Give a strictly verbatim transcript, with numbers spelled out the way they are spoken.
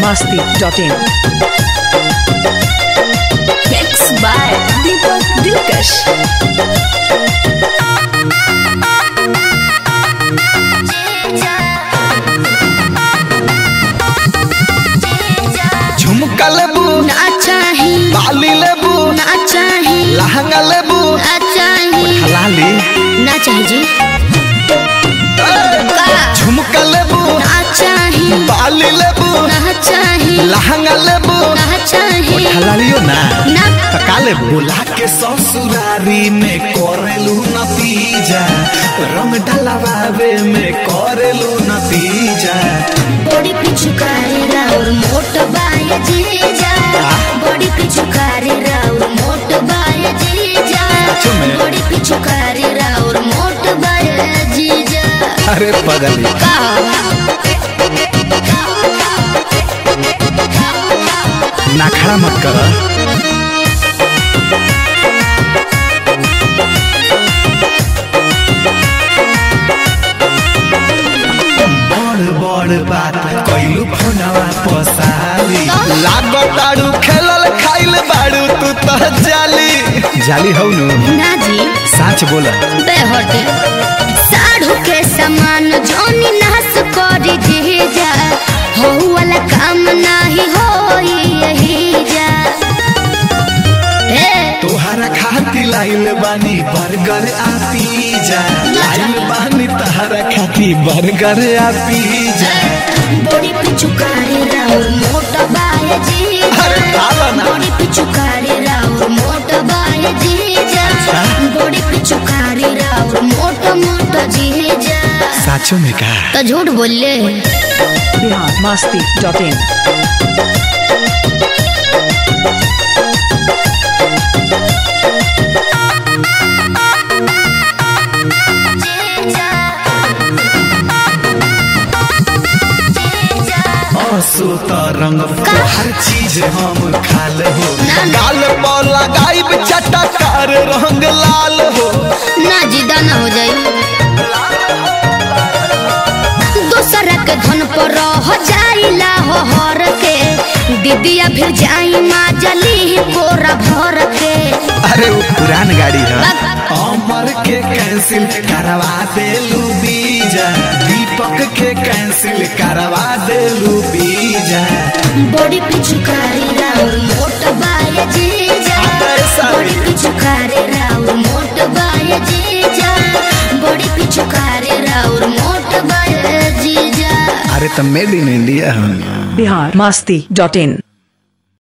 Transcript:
masti dot in. Mixed by Deepak Dilkash. झुमका लेबू ना चाही बाली लेबू ना चाही लहंगा लेबू ना चाही हलाली ना चाही जी झुमका लेबू ना चाही बाली लेबू ना चाही लहंगा लेबू ना चाही हलालियो ना ना तका लेबू बुला के ससुरारी में करेलू नतीजा रंग डलवावे में करेलू नतीजा बड़ी पिचुकारी राउर मोट बाय जीजा बड़ी पिचुकारी राउर मोट बाय जीजा बड़ी पिचुकारी राउर मोट बाय जीजा अरे पगली नाखड़ा मत कर बड़ बात कइलू फोनवा पसारी लागताड़ू खेलल खाइल बाड़ू तू तो जाली जाली हौ नु ना जी सच बोला बेहटे साढ़ू के समान जोनी नास करी जीजा हो वाला काम नाही होई यही जा ए तोहरा खाती लाइल बानी बर्गर आ पिज्जा लाइल बानी तोहरा खाती बर्गर आ पिज्जा बड़ी पिचुकारी राउर मोटा बाय जीजा अरे खाला ना बड़ी पिचुकारी राउर मोटा बाय जीजा बड़ी पिचुकारी राउर मोटा मोटा जीजा साचो में का तो झूठ बोले Bihar masti dot in. सोता रंग हर चीज हम खाल हो गाल पर लगाइब चटकार रंग लाल हो ना जिदा ना हो जाई दूसरा के धन पर रह जाइला हो हर के दीदिया फिर जाई माँ जली कोरा भर के अरे वो पुरान गाड़ी है अमर के कैंसिल करवा देलू बीजा दीपक के कैंसिल करवा देलू बीजा बड़ी पिचुकारी राउर मोट बाय जीजा बड़ी पिचुकारी राउर मोट बाय जीजा बड़ी पिचुकारी राउर मोट बाय जीजा अरे तो मेड इन इंडिया हम Bihar masti dot in.